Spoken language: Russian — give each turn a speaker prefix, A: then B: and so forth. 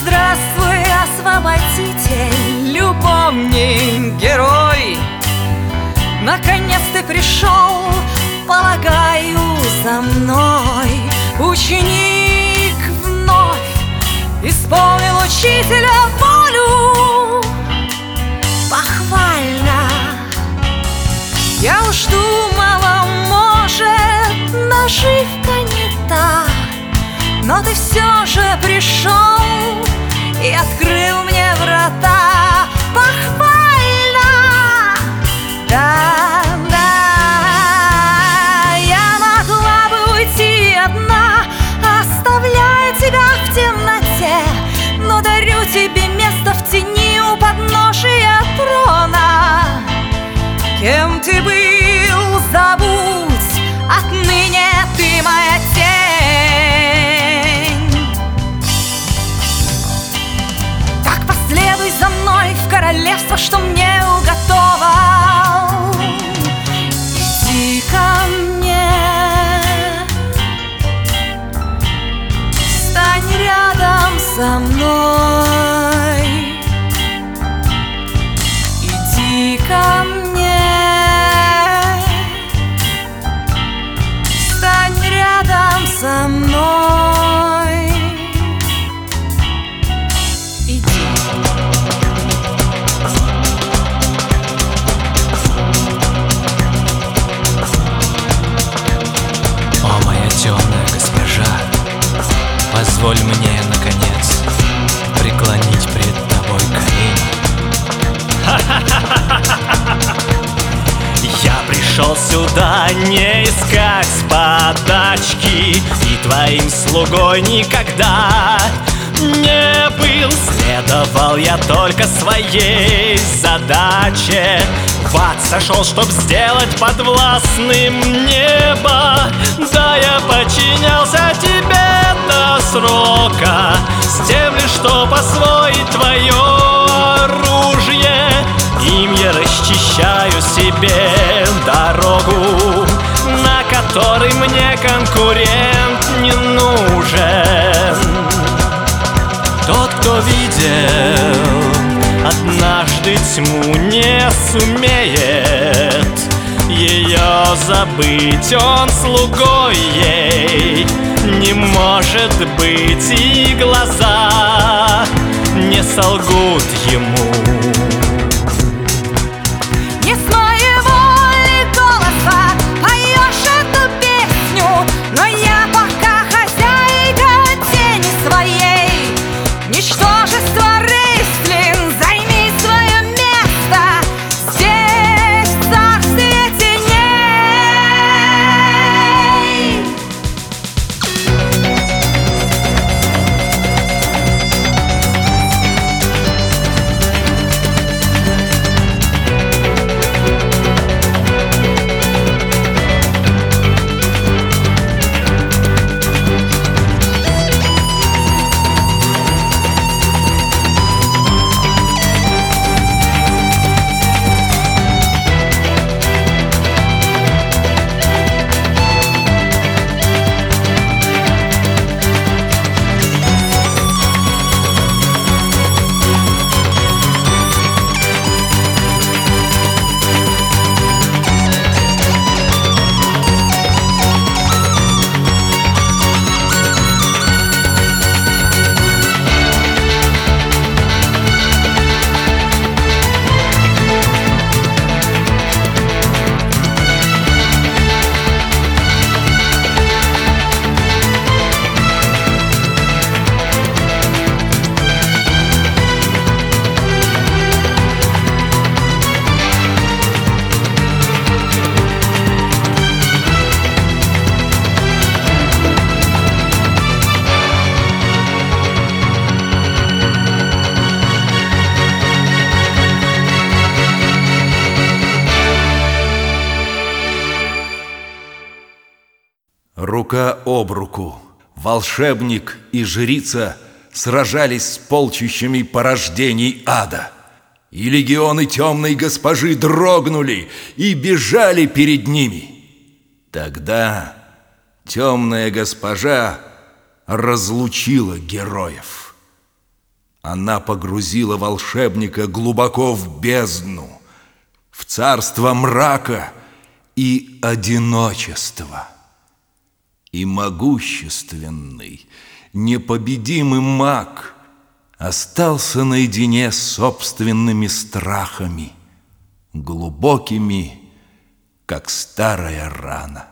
A: Здравствуй, освободитель, любовник, герой. Наконец ты пришел, полагаю, за мной. Ученик вновь исполнил учителя волю. Похвально. Я уж думала, может, наживка не та, но ты все же пришел и открыл мне врата. Похвально. Да, да, я могла бы уйти одна, оставляя тебя в темноте, но дарю тебе место в тени у подножия трона. Кем ты был, забудь, отныне ты моя тень. Так последуй за мной в королевство, что мне уготовал. Иди ко мне, стань рядом со мной. Иди ко мне, стань рядом со мной. Иди.
B: О, моя темная госпожа, позволь мне, наконец, преклонить пред тобой колени. Я пришел сюда не искать подачки, и твоим слугой никогда не был. Следовал я только своей задаче. В ад сошел, чтоб сделать подвластным небо. Да, я подчинялся тебе до срока, с тем лишь, чтоб освоить твое оружие. Им я расчищаю себе дорогу, на которой мне конкурент не нужен. Тот, кто видел однажды тьму, не сумеет ее забыть. Он слугой ей не может быть, и глаза не солгут ему.
A: Не с моего ли голоса поешь эту песню, но я пока хозяйка тени своей. Ничтожество рыслин, займи свое место здесь, в царстве теней.
C: Рука об руку волшебник и жрица сражались с полчищами порождений ада. И легионы темной госпожи дрогнули и бежали перед ними. Тогда темная госпожа разлучила героев. Она погрузила волшебника глубоко в бездну, в царство мрака и одиночества. И могущественный, непобедимый маг остался наедине с собственными страхами, глубокими, как старая рана.